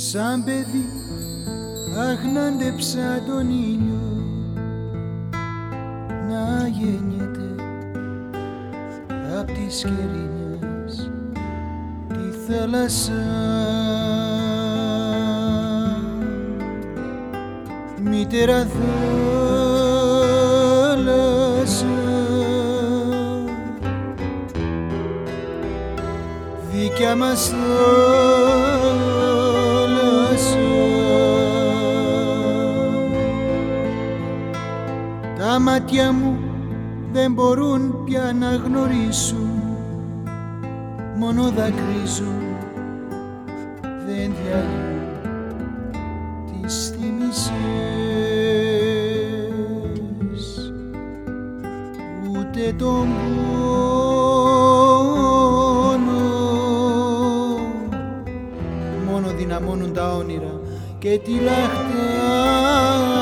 Σαν παιδί αγνάντεψα τον ήλιο να γεννιέται απ' τις κερίνιες τη θάλασσα. Μητέρα θάλασσα, δικιά μας τα μάτια μου δεν μπορούν πια να γνωρίσουν, μόνο δακρύζουν, δεν διαλύουν τις θύμησες, ούτε τον πόνο, μόνο δυναμώνουν τα όνειρα και τη λαχτάρα.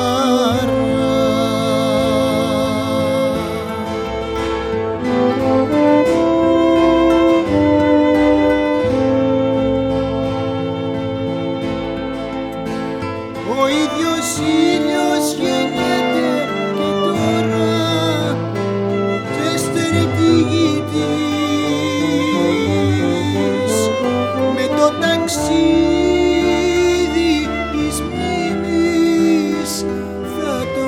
Ο ίδιος ήλιος γεννιέται και τώρα και στερεί τη γη της με το ταξίδι της μνήμης θα το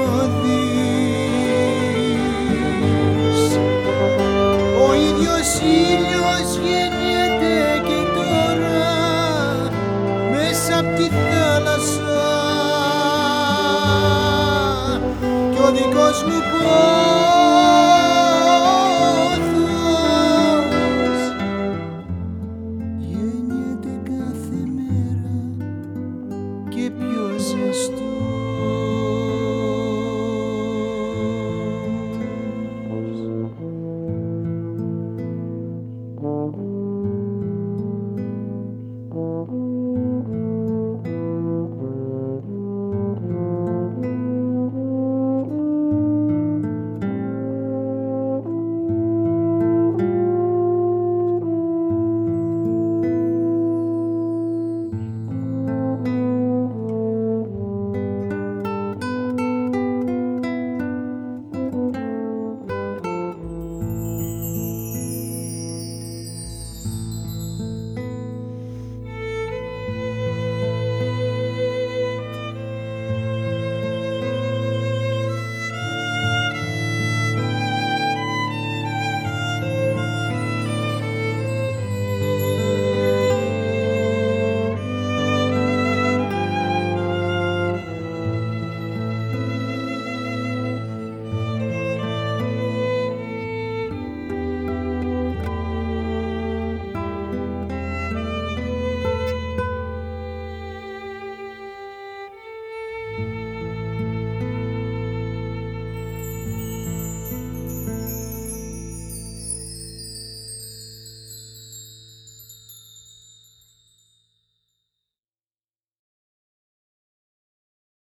δεις. Ο ίδιος ήλιος γεννιέται και τώρα μέσα απ' τη θάλασσα, ο δικός μου πόνος